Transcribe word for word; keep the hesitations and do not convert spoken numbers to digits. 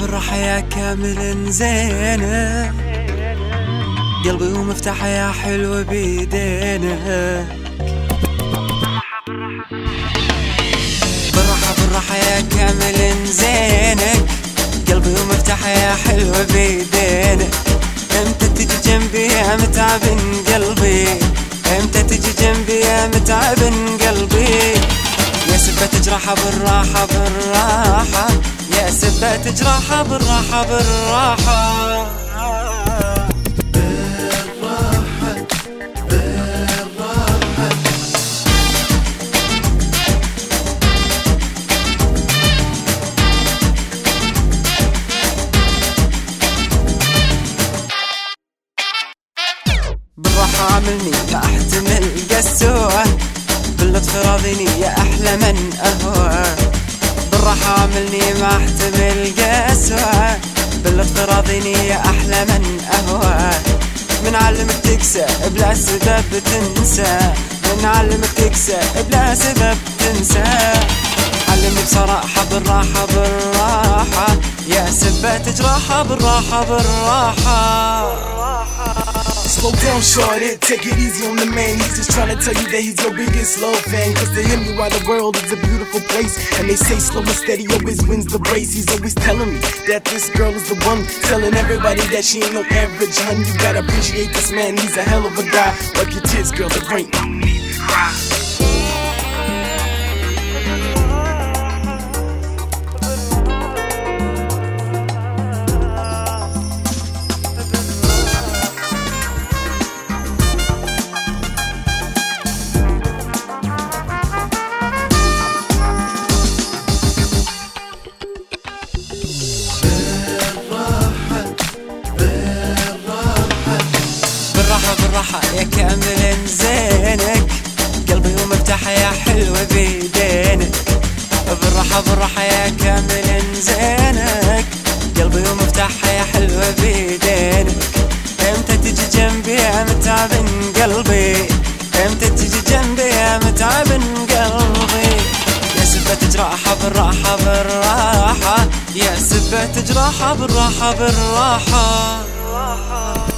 بالراحة يا كامل زينة، قلبي ومفتاحه يا حلو بيدينا. بالراحة بالراحة يا كامل زينك، قلبي ومفتاحه يا حلو بيدينا. امتى تجي جنبي يا متعب قلبي، امتى تجي جنبي يا متعب قلبي. يا سبة تجرحها بالراحة بالراحة، يا سبة تجرحها بالراحة بالراحة. بالراحة عاملني ما احتمل قسوة، باللطف راضيني يا احلى من اهوى. بالراحة عاملني ما احتمل قسوة، باللطف راضيني يا احلى من اهوى. من علمك تكسى بلا سبب تنسى، من علمك تكسى بلا سبب تنسى. علمني بصراحة بالراحة بالراحة، يا سبة تجرحها بالراحة بالراحة. Slow down, shorty, take it easy on the man. He's just trying to tell you that he's your biggest love fan. Cause to him, you are the world, is a beautiful place. And they say slow and steady always wins the race. He's always telling me that this girl is the one, telling everybody that she ain't no average hun. You gotta appreciate this man, he's a hell of a guy. Wipe your tears, girl, the ain't no need to cry. بالراحة بالراحة يا كامل زينك، قلبي ومفتاحه يا حلو بيدينك. بالراحة بالراحة يا كامل زينك، قلبي ومفتاحه يا حلو بيدينك. امتى تجي جنبي يا متعب قلبي، امتى تجي جنبي يا متعب قلبي. يا سبة تجرحها بالراحة بالراحة، يا سبة تجرحها بالراحة بالراحة.